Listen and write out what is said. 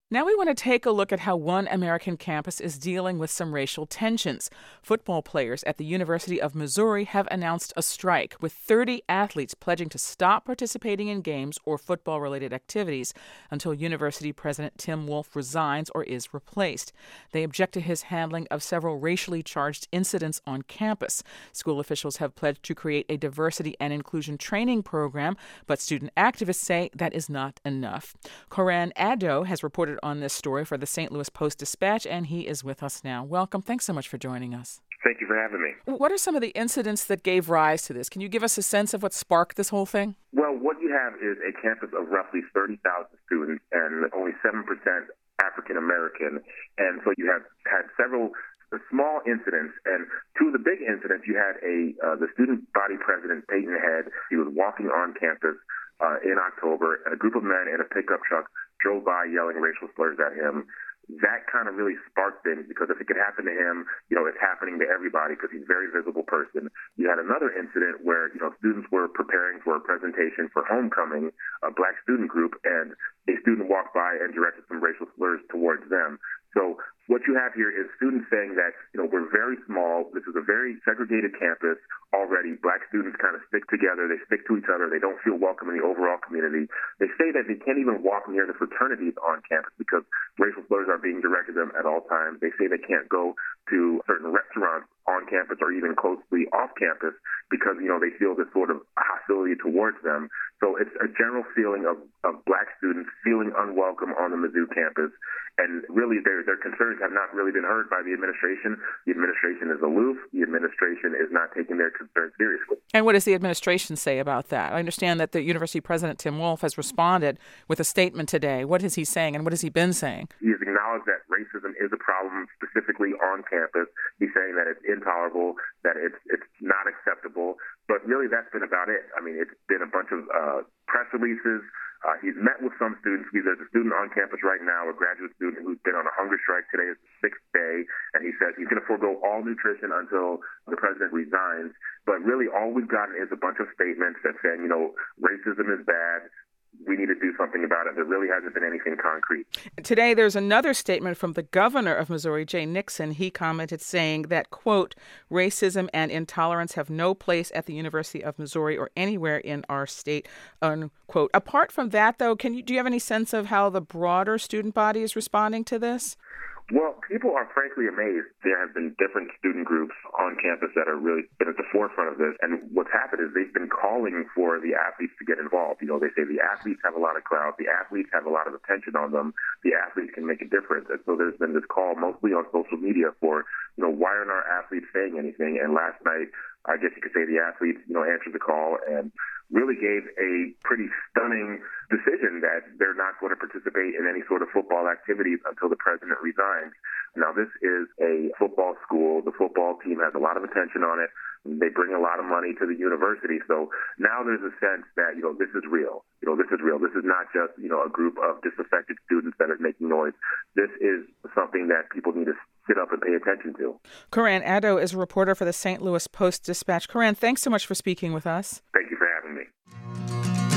Now we want to take a look at how one American campus is dealing with some racial tensions. Football players at the University of Missouri have announced a strike, with 30 athletes pledging to stop participating in games or football-related activities until University President Tim Wolf resigns or is replaced. They object to his handling of several racially charged incidents on campus. School officials have pledged to create a diversity and inclusion training program, but student activists say that is not enough. Coran Addo has reported on this story for the St. Louis Post-Dispatch, and he is with us now. Welcome. Thanks so much for joining us. Thank you for having me. What are some of the incidents that gave rise to this? Can you give us a sense of what sparked this whole thing? Well, what you have is a campus of roughly 30,000 students and only 7% African American. And so you have had several small incidents, and two of the big incidents, you had the student body president, Peyton Head. He was walking on campus in October, and a group of men in a pickup truck drove by yelling racial slurs at him. That kind of really sparked things, because if it could happen to him, it's happening to everybody, because he's a very visible person. You had another incident where, students were preparing for a presentation for homecoming, a black student group, and a student walked by and directed some racial slurs towards them. So what you have here is students saying that, we're very small. This is a very segregated campus already. Black students kind of stick together. They stick to each other. They don't feel welcome in the overall community. They say that they can't even walk near the fraternities on campus because racial slurs are being directed at them at all times. They say they can't go to certain restaurants on campus or even closely off campus because, they feel this sort of hostility towards them. So it's a general feeling of black students feeling unwelcome on the Mizzou campus. And really, their concerns have not really been heard by the administration. The administration is aloof. The administration is not taking their concerns seriously. And what does the administration say about that? I understand that the university president, Tim Wolf, has responded with a statement today. What is he saying, and what has he been saying? He has acknowledged that racism is a problem specifically on campus. He's saying that it's intolerable, that it's not acceptable. But really, that's been about it. I mean, it's been a bunch of press releases. He's met with some students. There's a student on campus right now, a graduate student who's been on a hunger strike. Today is the 6th day, and he says he's going to forego all nutrition until the president resigns. But really, all we've gotten is a bunch of statements that say, racism is bad. We need to do something about it. There really hasn't been anything concrete. Today, there's another statement from the governor of Missouri, Jay Nixon. He commented saying that, quote, racism and intolerance have no place at the University of Missouri or anywhere in our state, unquote. Apart from that, though, do you have any sense of how the broader student body is responding to this? Well, people are frankly amazed. There have been different student groups on campus that are really been at the forefront of this. And what's happened is they've been calling for the athletes to get involved. They say the athletes have a lot of crowd. The athletes have a lot of attention on them. The athletes can make a difference. And so there's been this call mostly on social media for, why aren't our athletes saying anything? And last night, I guess you could say the athletes, answered the call and really gave a pretty stunning decision that they're not going to participate in any sort of football activities until the president resigns. Now, this is a football school. The football team has a lot of attention on it. They bring a lot of money to the university. So now there's a sense that, this is real. This is real. This is not just, a group of disaffected students that are making noise. This is something that people need to sit up and pay attention to. Coran Addo is a reporter for the St. Louis Post-Dispatch. Coran, thanks so much for speaking with us. Thank you for having me.